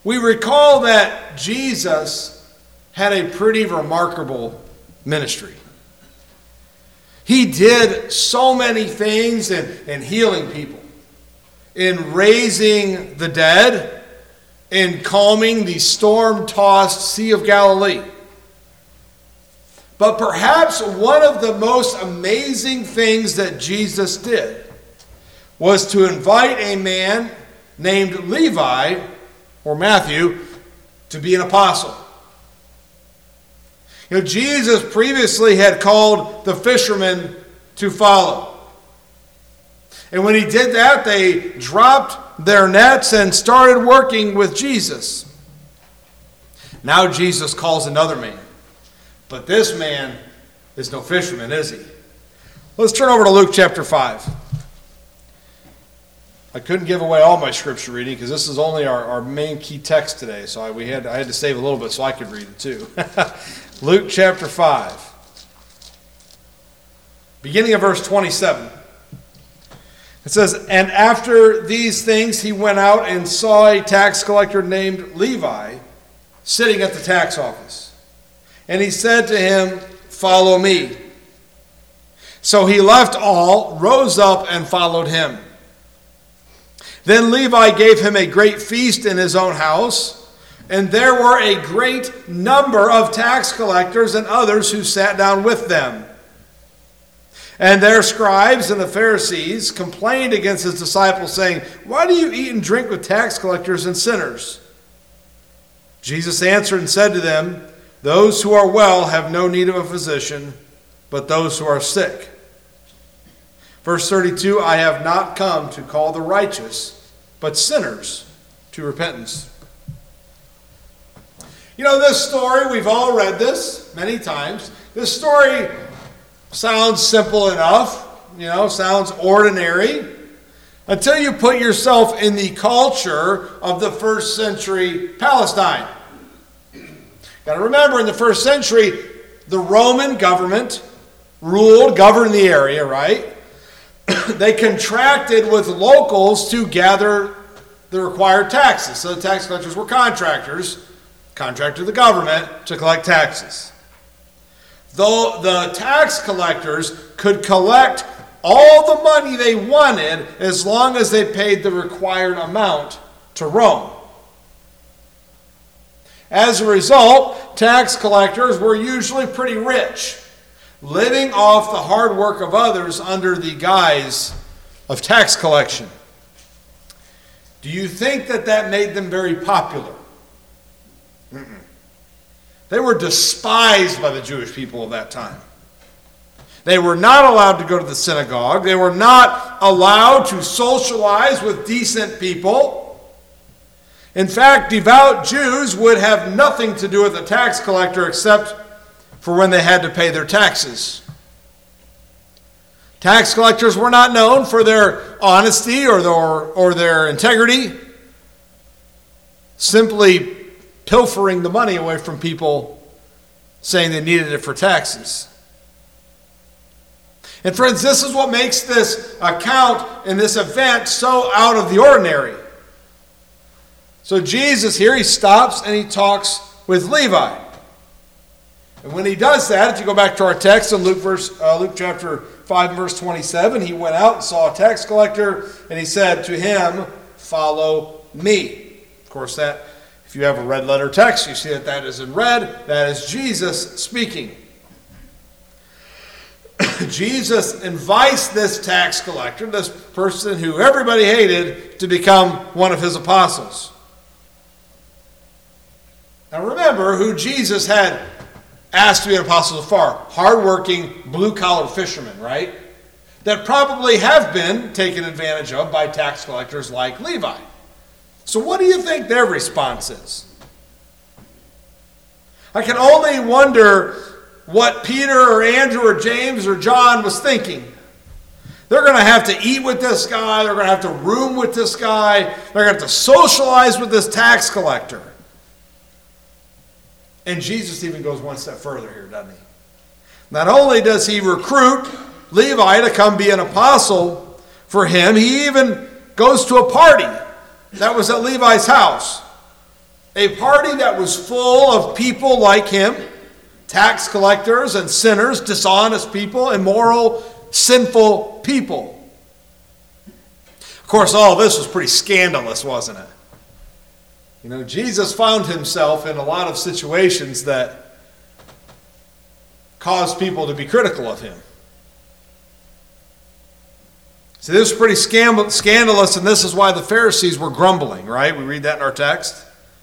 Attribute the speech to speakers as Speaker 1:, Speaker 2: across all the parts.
Speaker 1: we recall that Jesus had a pretty remarkable ministry. He did so many things in healing people, in raising the dead, in calming the storm-tossed Sea of Galilee. But perhaps one of the most amazing things that Jesus did was to invite a man named Levi, or Matthew, to be an apostle. Jesus previously had called the fishermen to follow. And when he did that, they dropped their nets and started working with Jesus. Now Jesus calls another man. But this man is no fisherman, is he? Let's turn over to Luke chapter 5. I couldn't give away all my scripture reading because this is only our main key text today. So I had to save a little bit so I could read it too. Luke chapter 5. Beginning of verse 27. It says, "And after these things he went out and saw a tax collector named Levi sitting at the tax office. And he said to him, 'Follow me.' So he left all, rose up, and followed him. Then Levi gave him a great feast in his own house, and there were a great number of tax collectors and others who sat down with them. And their scribes and the Pharisees complained against his disciples, saying, 'Why do you eat and drink with tax collectors and sinners?' Jesus answered and said to them, 'Those who are well have no need of a physician, but those who are sick.' Verse 32, 'I have not come to call the righteous, but sinners to repentance.'" This story, we've all read this many times. This story sounds simple enough, sounds ordinary, until you put yourself in the culture of the first century Palestine. Got to remember, in the first century, the Roman government governed the area, right? They contracted with locals to gather the required taxes. So the tax collectors were contractors, contracted the government to collect taxes. Though the tax collectors could collect all the money they wanted as long as they paid the required amount to Rome. As a result, tax collectors were usually pretty rich, living off the hard work of others under the guise of tax collection. Do you think that made them very popular? They were despised by the Jewish people of that time. They were not allowed to go to the synagogue. They were not allowed to socialize with decent people. In fact, devout Jews would have nothing to do with a tax collector except for when they had to pay their taxes. Tax collectors were not known for their honesty or their integrity, simply pilfering the money away from people, saying they needed it for taxes. And friends, this is what makes this account and this event so out of the ordinary. So Jesus here, he stops and he talks with Levi. And when he does that, if you go back to our text in Luke chapter 5 verse 27, he went out and saw a tax collector and he said to him, "Follow me." Of course, that, if you have a red letter text, you see that is in red. That is Jesus speaking. Jesus invites this tax collector, this person who everybody hated, to become one of his apostles. Now remember who Jesus had asked to be an apostle so far. Hardworking, blue-collar fishermen, right? That probably have been taken advantage of by tax collectors like Levi. So what do you think their response is? I can only wonder what Peter or Andrew or James or John was thinking. They're going to have to eat with this guy. They're going to have to room with this guy. They're going to have to socialize with this tax collector. And Jesus even goes one step further here, doesn't he? Not only does he recruit Levi to come be an apostle for him, he even goes to a party that was at Levi's house. A party that was full of people like him, tax collectors and sinners, dishonest people, immoral, sinful people. Of course, all this was pretty scandalous, wasn't it? You know, Jesus found himself in a lot of situations that caused people to be critical of him. See, this is pretty scandalous, and this is why the Pharisees were grumbling, right? We read that in our text.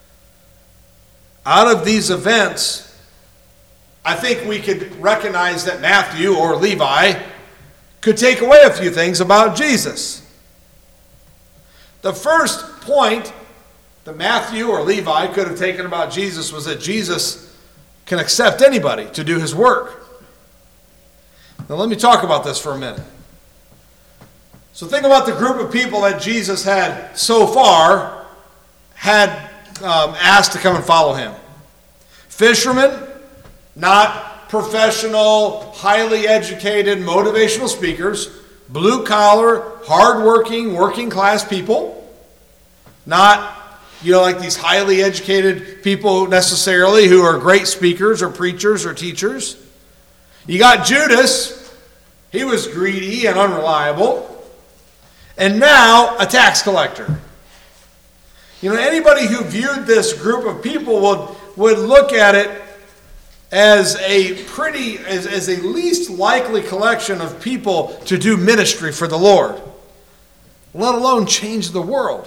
Speaker 1: Out of these events, I think we could recognize that Matthew or Levi could take away a few things about Jesus. The first point that Matthew or Levi could have taken about Jesus was that Jesus can accept anybody to do his work. Now let me talk about this for a minute. So think about the group of people that Jesus had so far asked to come and follow him. Fishermen, not professional, highly educated, motivational speakers. Blue collar, hardworking, working class people. Not, like these highly educated people necessarily who are great speakers or preachers or teachers. You got Judas. He was greedy and unreliable. And now a tax collector. Anybody who viewed this group of people would look at it as a least likely collection of people to do ministry for the Lord, let alone change the world.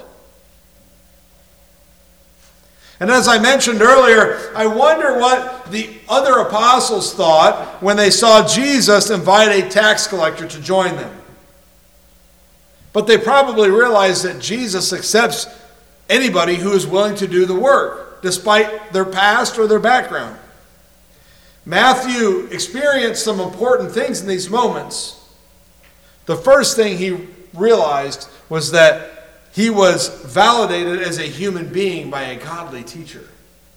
Speaker 1: And as I mentioned earlier, I wonder what the other apostles thought when they saw Jesus invite a tax collector to join them. But they probably realized that Jesus accepts anybody who is willing to do the work, despite their past or their background. Matthew experienced some important things in these moments. The first thing he realized was that he was validated as a human being by a godly teacher.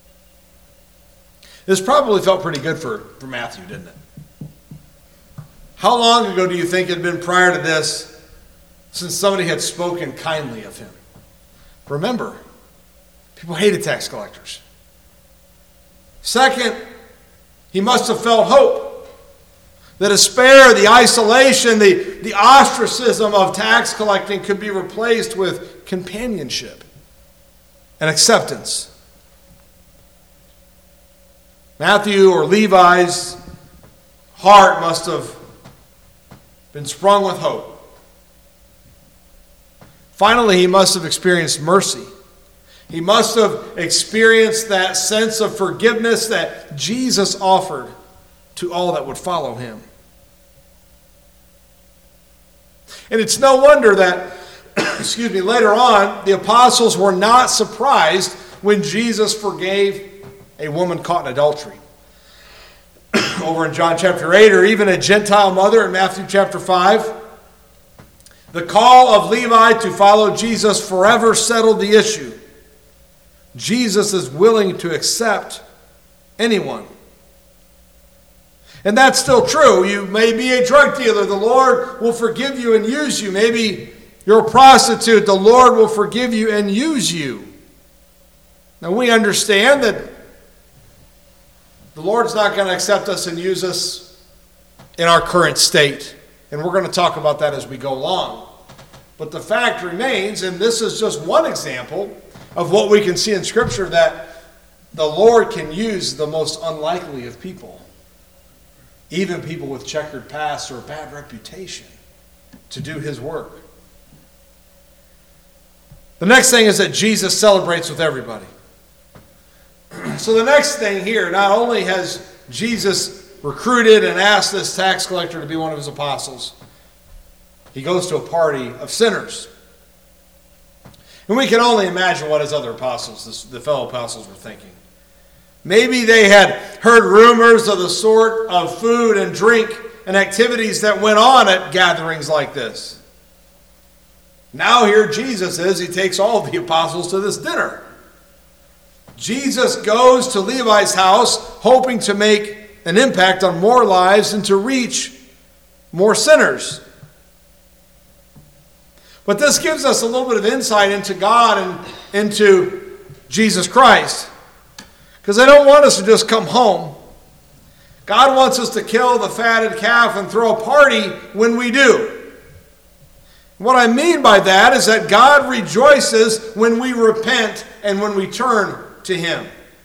Speaker 1: This probably felt pretty good for Matthew, didn't it? How long ago do you think it had been prior to this since somebody had spoken kindly of him? Remember, people hated tax collectors. Second, he must have felt hope. The despair, the isolation, the ostracism of tax collecting could be replaced with companionship and acceptance. Matthew or Levi's heart must have been sprung with hope. Finally, he must have experienced mercy. He must have experienced that sense of forgiveness that Jesus offered to all that would follow him. And it's no wonder that, later on, the apostles were not surprised when Jesus forgave a woman caught in adultery. Over in John chapter 8, or even a Gentile mother in Matthew chapter 5. The call of Levi to follow Jesus forever settled the issue. Jesus is willing to accept anyone. And that's still true. You may be a drug dealer. The Lord will forgive you and use you. Maybe you're a prostitute. The Lord will forgive you and use you. Now we understand that the Lord's not going to accept us and use us in our current state. And we're going to talk about that as we go along. But the fact remains, and this is just one example of what we can see in Scripture, that the Lord can use the most unlikely of people, even people with checkered pasts or a bad reputation, to do his work. The next thing is that Jesus celebrates with everybody. So the next thing here, not only has Jesus recruited and asked this tax collector to be one of his apostles, he goes to a party of sinners. And we can only imagine what his other apostles, the fellow apostles, were thinking. Maybe they had heard rumors of the sort of food and drink and activities that went on at gatherings like this. Now here Jesus is, he takes all of the apostles to this dinner. Jesus goes to Levi's house hoping to make an impact on more lives and to reach more sinners. But this gives us a little bit of insight into God and into Jesus Christ. Because they don't want us to just come home. God wants us to kill the fatted calf and throw a party when we do. What I mean by that is that God rejoices when we repent and when we turn to Him.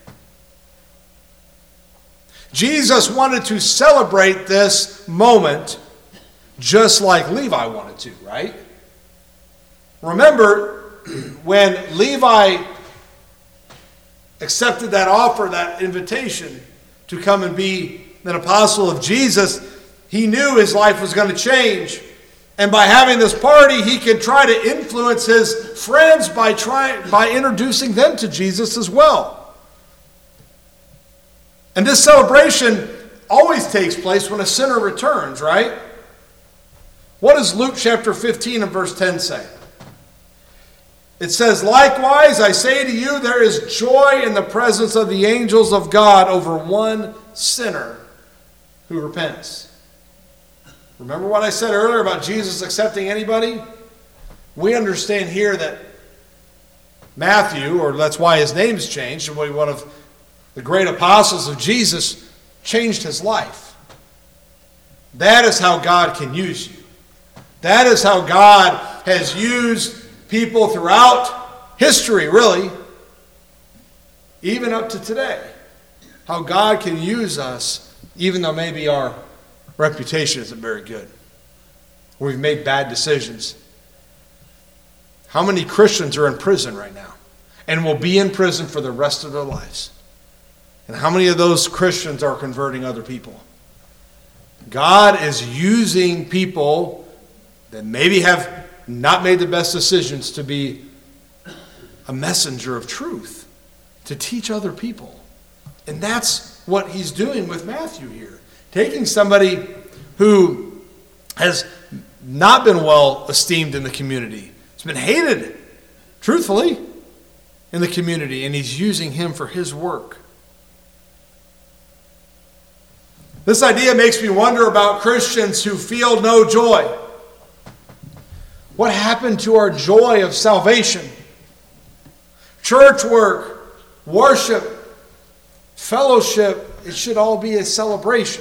Speaker 1: Jesus wanted to celebrate this moment just like Levi wanted to, right? Remember, when Levi accepted that offer, that invitation to come and be an apostle of Jesus, he knew his life was going to change. And by having this party, he could try to influence his friends by introducing them to Jesus as well. And this celebration always takes place when a sinner returns, right? What does Luke chapter 15 and verse 10 say? It says, "Likewise, I say to you, there is joy in the presence of the angels of God over one sinner who repents." Remember what I said earlier about Jesus accepting anybody? We understand here that Matthew, or that's why his name's changed, and one of the great apostles of Jesus, changed his life. That is how God can use you. That is how God has used people throughout history, really, even up to today. How God can use us, even though maybe our reputation isn't very good, or we've made bad decisions. How many Christians are in prison right now and will be in prison for the rest of their lives? And how many of those Christians are converting other people? God is using people that maybe have not made the best decisions to be a messenger of truth, to teach other people. And that's what he's doing with Matthew here. Taking somebody who has not been well esteemed in the community, has been hated, truthfully, in the community, and he's using him for his work. This idea makes me wonder about Christians who feel no joy. What happened to our joy of salvation? Church work, worship, fellowship, it should all be a celebration.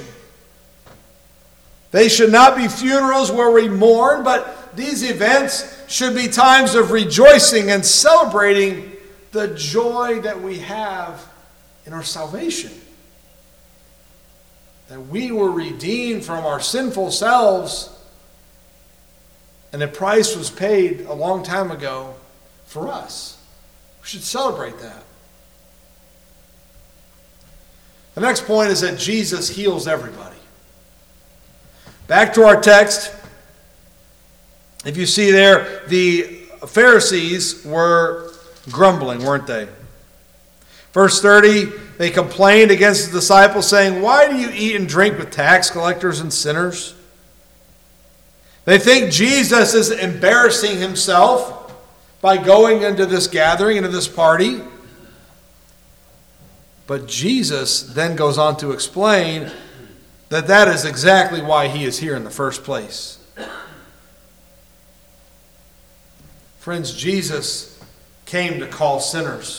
Speaker 1: They should not be funerals where we mourn, but these events should be times of rejoicing and celebrating the joy that we have in our salvation. That we were redeemed from our sinful selves, and the price was paid a long time ago for us. We should celebrate that. The next point is that Jesus heals everybody. Back to our text. If you see there, the Pharisees were grumbling, weren't they? Verse 30, they complained against the disciples, saying, "Why do you eat and drink with tax collectors and sinners?" They think Jesus is embarrassing himself by going into this gathering, into this party. But Jesus then goes on to explain that that is exactly why he is here in the first place. Friends, Jesus came to call sinners.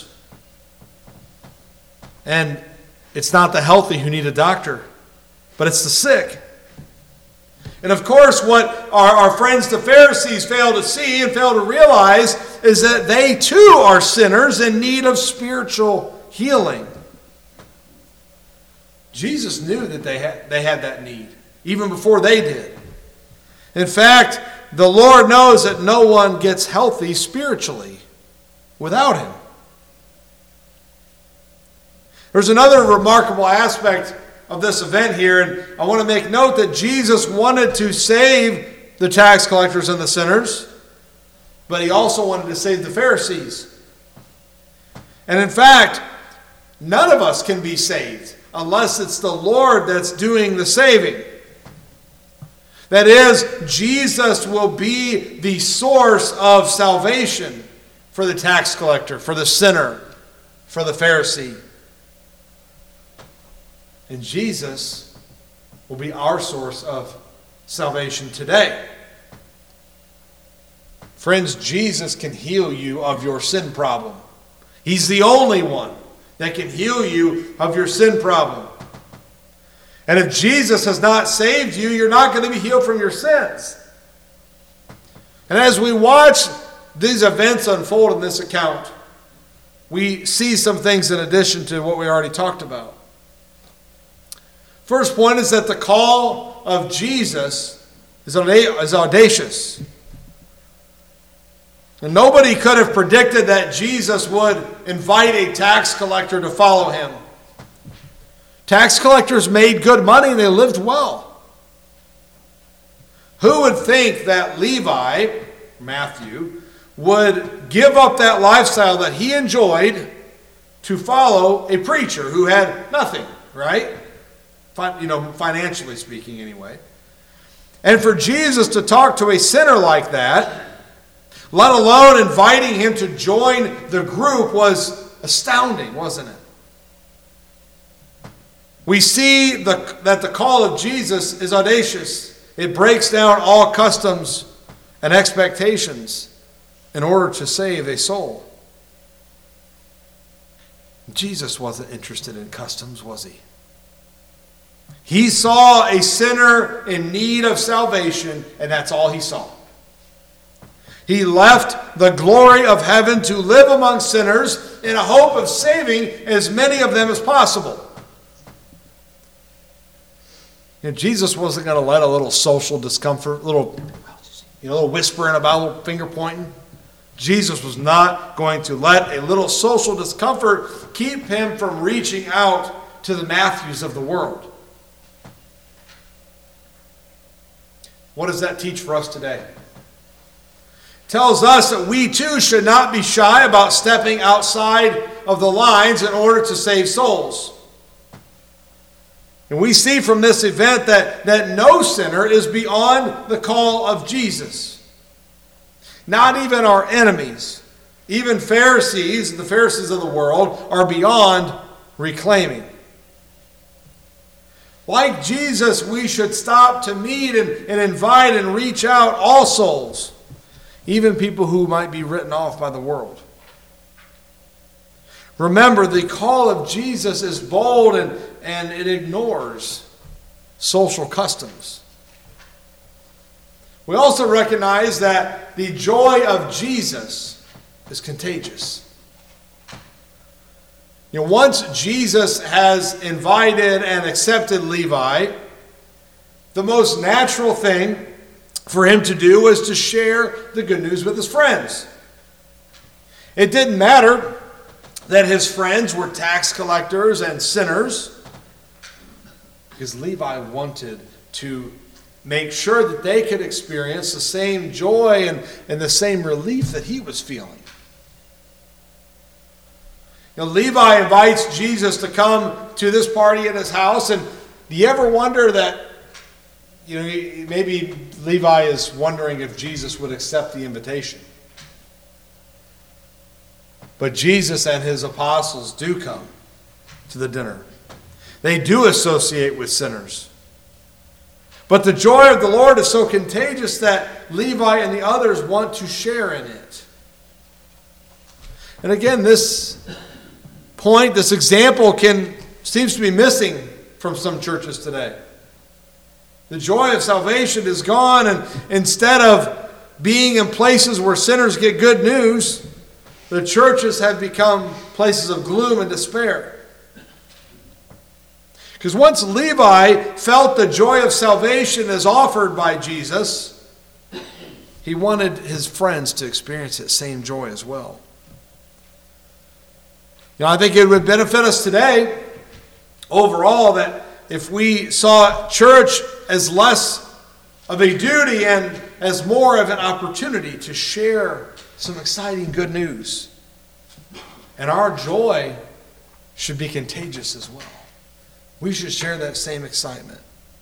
Speaker 1: And it's not the healthy who need a doctor, but it's the sick. And of course, what our friends the Pharisees fail to see and fail to realize is that they too are sinners in need of spiritual healing. Jesus knew that they had that need, even before they did. In fact, the Lord knows that no one gets healthy spiritually without him. There's another remarkable aspect of this event here, and I want to make note that Jesus wanted to save the tax collectors and the sinners, but he also wanted to save the Pharisees. And in fact, none of us can be saved unless it's the Lord that's doing the saving. That is, Jesus will be the source of salvation for the tax collector, for the sinner, for the Pharisee. And Jesus will be our source of salvation today. Friends, Jesus can heal you of your sin problem. He's the only one that can heal you of your sin problem. And if Jesus has not saved you, you're not going to be healed from your sins. And as we watch these events unfold in this account, we see some things in addition to what we already talked about. First point is that the call of Jesus is audacious. And nobody could have predicted that Jesus would invite a tax collector to follow him. Tax collectors made good money and they lived well. Who would think that Levi, Matthew, would give up that lifestyle that he enjoyed to follow a preacher who had nothing, right? Financially speaking anyway. And for Jesus to talk to a sinner like that, let alone inviting him to join the group, was astounding, wasn't it? We see that the call of Jesus is audacious. It breaks down all customs and expectations in order to save a soul. Jesus wasn't interested in customs, was he? He saw a sinner in need of salvation, and that's all he saw. He left the glory of heaven to live among sinners in a hope of saving as many of them as possible. Jesus wasn't going to let a little social discomfort, little whispering about, a little finger pointing. Jesus was not going to let a little social discomfort keep him from reaching out to the Matthews of the world. What does that teach for us today? It tells us that we too should not be shy about stepping outside of the lines in order to save souls. And we see from this event that no sinner is beyond the call of Jesus. Not even our enemies, even Pharisees, the Pharisees of the world, are beyond reclaiming. Like Jesus, we should stop to meet and invite and reach out all souls, even people who might be written off by the world. Remember, the call of Jesus is bold and it ignores social customs. We also recognize that the joy of Jesus is contagious. Once Jesus has invited and accepted Levi, the most natural thing for him to do was to share the good news with his friends. It didn't matter that his friends were tax collectors and sinners, because Levi wanted to make sure that they could experience the same joy and the same relief that he was feeling. Levi invites Jesus to come to this party at his house, and do you ever wonder that, maybe Levi is wondering if Jesus would accept the invitation? But Jesus and his apostles do come to the dinner. They do associate with sinners. But the joy of the Lord is so contagious that Levi and the others want to share in it. And again, this point, this example seems to be missing from some churches today. The joy of salvation is gone, and instead of being in places where sinners get good news, the churches have become places of gloom and despair. Because once Levi felt the joy of salvation as offered by Jesus, he wanted his friends to experience that same joy as well. I think it would benefit us today, overall, that if we saw church as less of a duty and as more of an opportunity to share some exciting good news. And our joy should be contagious as well. We should share that same excitement.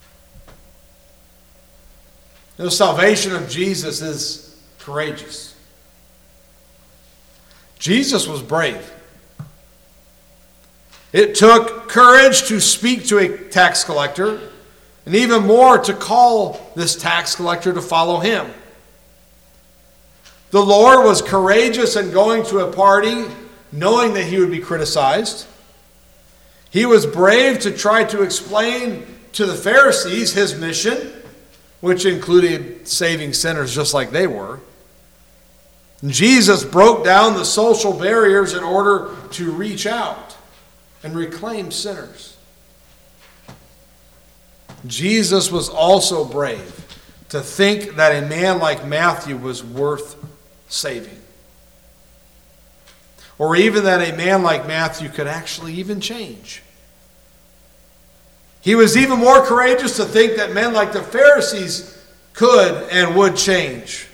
Speaker 1: The salvation of Jesus is courageous. Jesus was brave. It took courage to speak to a tax collector, and even more to call this tax collector to follow him. The Lord was courageous in going to a party knowing that he would be criticized. He was brave to try to explain to the Pharisees his mission, which included saving sinners just like they were. And Jesus broke down the social barriers in order to reach out and reclaim sinners. Jesus was also brave to think that a man like Matthew was worth saving. Or even that a man like Matthew could actually even change. He was even more courageous to think that men like the Pharisees could and would change.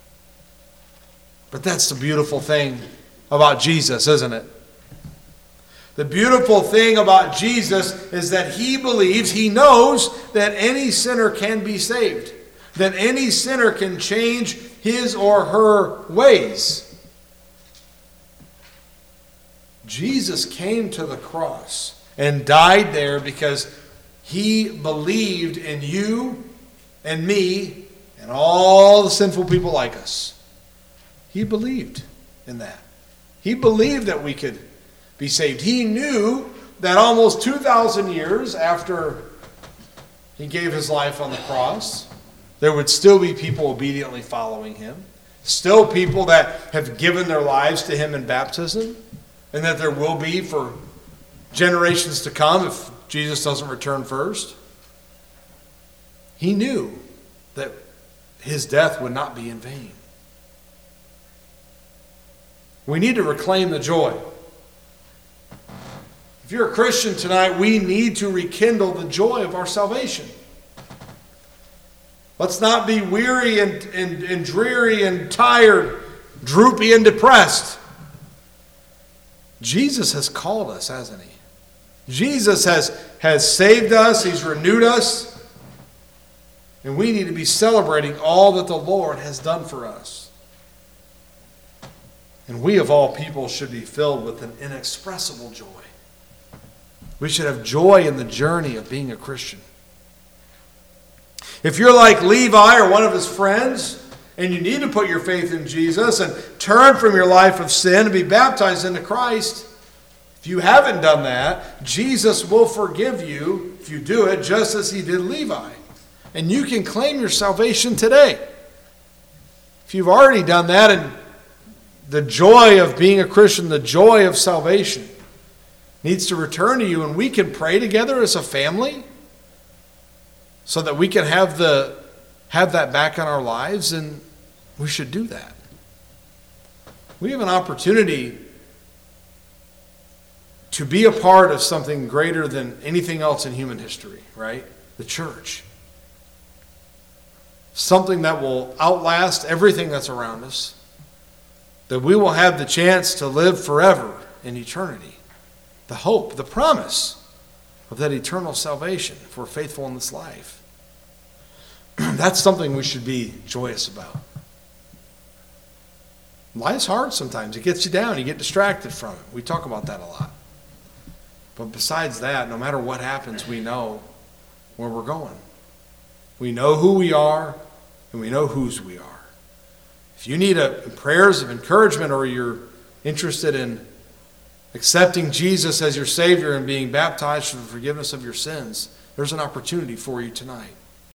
Speaker 1: But that's the beautiful thing about Jesus, isn't it? The beautiful thing about Jesus is that he believes, he knows that any sinner can be saved. That any sinner can change his or her ways. Jesus came to the cross and died there because he believed in you and me and all the sinful people like us. He believed in that. He believed that we could be saved. He knew that almost 2,000 years after he gave his life on the cross, there would still be people obediently following him. Still people that have given their lives to him in baptism. And that there will be for generations to come if Jesus doesn't return first. He knew that his death would not be in vain. We need to reclaim the joy. If you're a Christian tonight, we need to rekindle the joy of our salvation. Let's not be weary and dreary and tired, droopy and depressed. Jesus has called us, hasn't he? Jesus has saved us. He's renewed us. And we need to be celebrating all that the Lord has done for us. And we of all people should be filled with an inexpressible joy. We should have joy in the journey of being a Christian. If you're like Levi or one of his friends, and you need to put your faith in Jesus and turn from your life of sin and be baptized into Christ, if you haven't done that, Jesus will forgive you if you do it, just as he did Levi. And you can claim your salvation today. If you've already done that, and the joy of being a Christian, the joy of salvation needs to return to you, and we can pray together as a family so that we can have that back in our lives, and we should do that. We have an opportunity to be a part of something greater than anything else in human history, right? The church. Something that will outlast everything that's around us. That we will have the chance to live forever in eternity. The hope, the promise of that eternal salvation if we're faithful in this life. That's something we should be joyous about. Life's hard sometimes. It gets you down. You get distracted from it. We talk about that a lot. But besides that, no matter what happens, we know where we're going. We know who we are, and we know whose we are. If you need prayers of encouragement, or you're interested in accepting Jesus as your Savior and being baptized for the forgiveness of your sins, there's an opportunity for you tonight.